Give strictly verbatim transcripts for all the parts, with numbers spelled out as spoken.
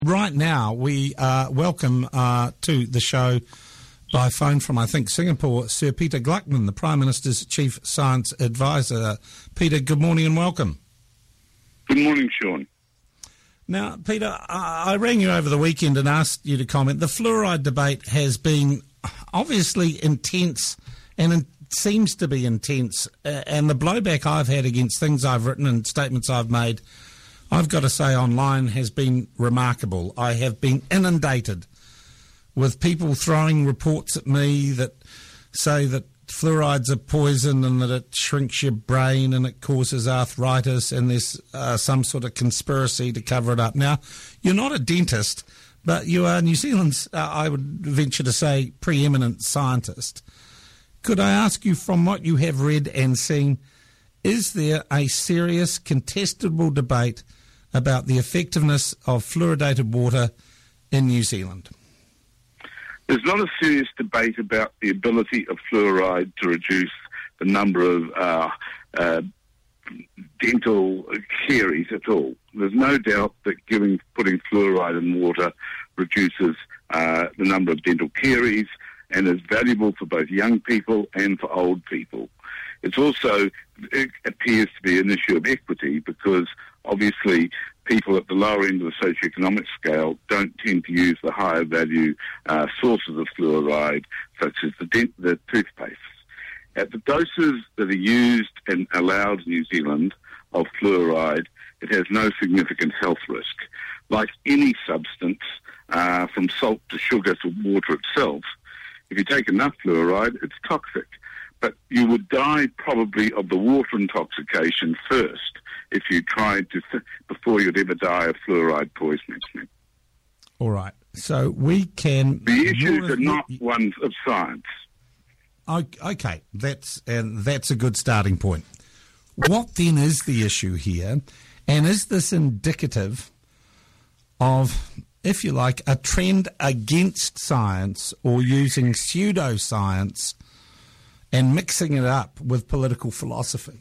right now we uh, welcome uh, to the show by phone from, I think, Singapore, Sir Peter Gluckman, the Prime Minister's Chief Science Advisor. Peter, good morning and welcome. Good morning, Sean. Now, Peter, I, I rang you over the weekend and asked you to comment. The fluoride debate has been obviously intense, and it seems to be intense, uh, and the blowback I've had against things I've written and statements I've made, I've got to say online, has been remarkable. I have been inundated with people throwing reports at me that say that fluoride's a poison and that it shrinks your brain and it causes arthritis, and there's uh, some sort of conspiracy to cover it up. Now, you're not a dentist, but you are New Zealand's, uh, I would venture to say, preeminent scientist. Could I ask you, from what you have read and seen, is there a serious, contestable debate about the effectiveness of fluoridated water in New Zealand? There's not a serious debate about the ability of fluoride to reduce the number of uh, uh, dental caries at all. There's no doubt that giving putting fluoride in water reduces uh, the number of dental caries and is valuable for both young people and for old people. It's also, it appears to be an issue of equity, because obviously people at the lower end of the socioeconomic scale don't tend to use the higher value uh, sources of fluoride, such as the, dent- the toothpaste. At the doses that are used and allowed in New Zealand of fluoride, it has no significant health risk. Like any substance, uh, from salt to sugar to water itself, if you take enough fluoride, it's toxic. But you would die probably of the water intoxication first if you tried to, th- before you'd ever die of fluoride poisoning. All right. So we can... The issues are not ones of science. Okay, that's and that's a good starting point. What then is the issue here? And is this indicative of, if you like, a trend against science, or using pseudoscience and mixing it up with political philosophy?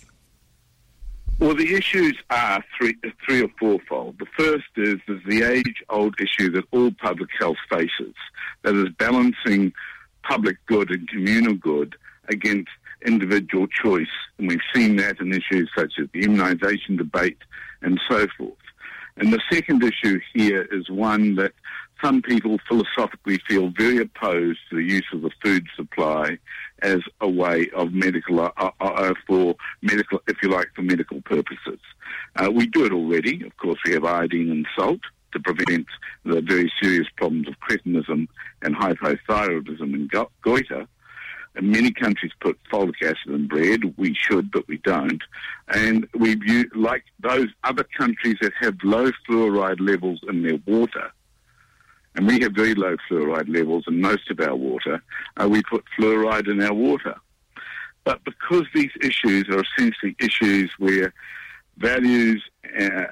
Well, the issues are three, three or fourfold. The first is, is the age-old issue that all public health faces, that is balancing public good and communal good against individual choice. And we've seen that in issues such as the immunisation debate and so forth. And the second issue here is one that some people philosophically feel very opposed to the use of the food supply as a way of medical, uh, uh, for medical, if you like, for medical purposes. Uh, we do it already. Of course, we have iodine and salt to prevent the very serious problems of cretinism and hypothyroidism and go- goiter. And many countries put folic acid in bread. We should, but we don't. And we view, like those other countries that have low fluoride levels in their water, and we have very low fluoride levels in most of our water, uh, we put fluoride in our water. But because these issues are essentially issues where values uh,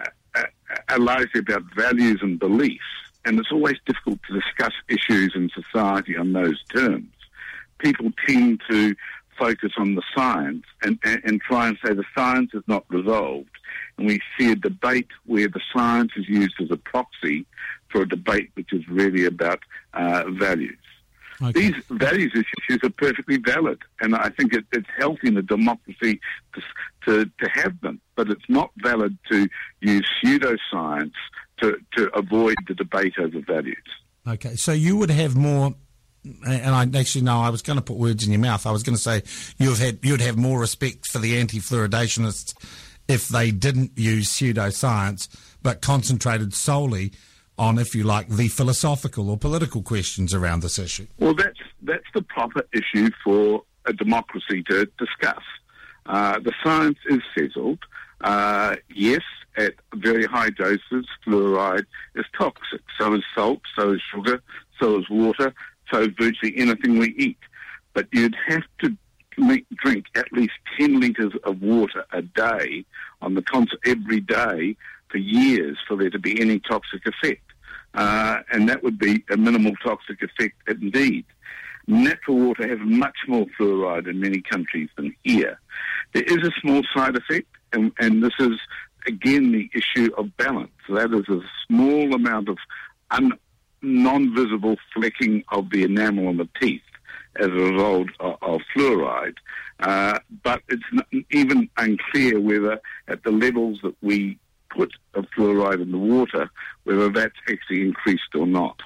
are largely about values and beliefs, and it's always difficult to discuss issues in society on those terms, people tend to focus on the science and, and, and try and say the science is not resolved. And we see a debate where the science is used as a proxy for a debate which is really about uh, values. Okay. These values issues are perfectly valid, and I think it, it's healthy in a democracy to, to, to have them, but it's not valid to use pseudoscience to, to avoid the debate over values. Okay, so you would have more... And I actually no, I was going to put words in your mouth. I was going to say you have had you'd have more respect for the anti-fluoridationists if they didn't use pseudoscience, but concentrated solely on, if you like, the philosophical or political questions around this issue. Well, that's that's the proper issue for a democracy to discuss. Uh, the science is settled. Uh, yes, at very high doses, fluoride is toxic. So is salt. So is sugar. So is water. So virtually anything we eat. But you'd have to make, drink at least ten litres of water a day on the con- every day for years for there to be any toxic effect. Uh, and that would be a minimal toxic effect indeed. Natural water has much more fluoride in many countries than here. There is a small side effect, and, and this is, again, the issue of balance. That is a small amount of un, non-visible flecking of the enamel on the teeth as a result of, of fluoride. Uh, but it's not, even unclear whether at the levels that we put of fluoride in the water, whether that's actually increased or not.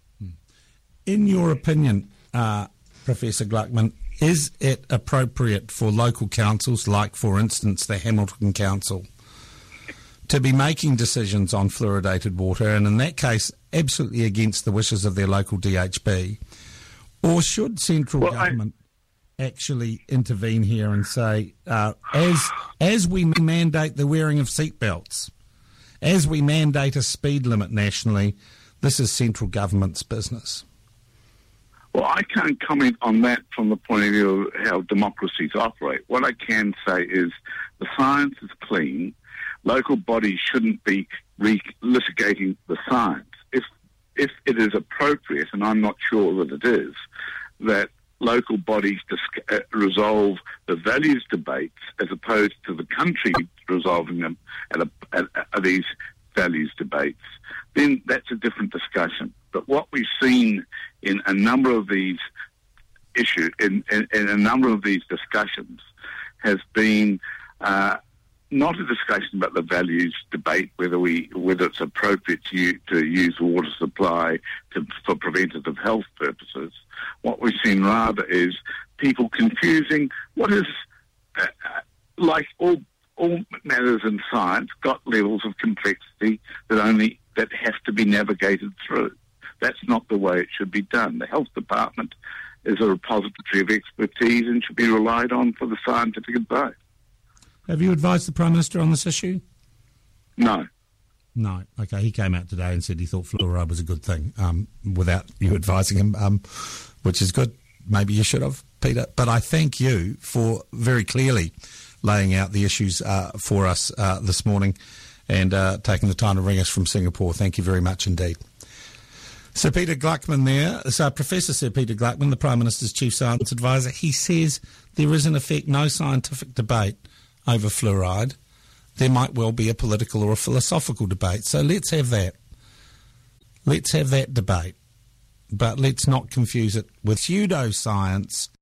In your opinion, uh, Professor Gluckman, is it appropriate for local councils, like, for instance, the Hamilton Council, to be making decisions on fluoridated water, and in that case, absolutely against the wishes of their local D H B? Or should central well, government I... actually intervene here and say, uh, as as we mandate the wearing of seatbelts, as we mandate a speed limit nationally, this is central government's business? Well, I can't comment on that from the point of view of how democracies operate. What I can say is the science is clean. Local bodies shouldn't be re- litigating the science. If if it is appropriate, and I'm not sure that it is, that local bodies dis- uh, resolve the values debates as opposed to the country resolving them at, a, at, at these values debates, then that's a different discussion. But what we've seen in a number of these issues, in, in, in a number of these discussions, has been uh, not a discussion about the values debate, whether we whether it's appropriate to use, to use water supply to, for preventative health purposes. What we've seen rather is people confusing what is, uh, like all all matters in science, got levels of complexity that only that have to be navigated through. That's not the way it should be done. The health department is a repository of expertise and should be relied on for the scientific advice. Have you advised the Prime Minister on this issue? No. No. Okay, he came out today and said he thought fluoride was a good thing, um, without you advising him, um, which is good. Maybe you should have, Peter. But I thank you for very clearly laying out the issues uh, for us uh, this morning and uh, taking the time to ring us from Singapore. Thank you very much indeed. Sir Peter Gluckman there, so Professor Sir Peter Gluckman, the Prime Minister's Chief Science Advisor, he says there is in effect no scientific debate over fluoride. There might well be a political or a philosophical debate. So let's have that. Let's have that debate. But let's not confuse it with pseudoscience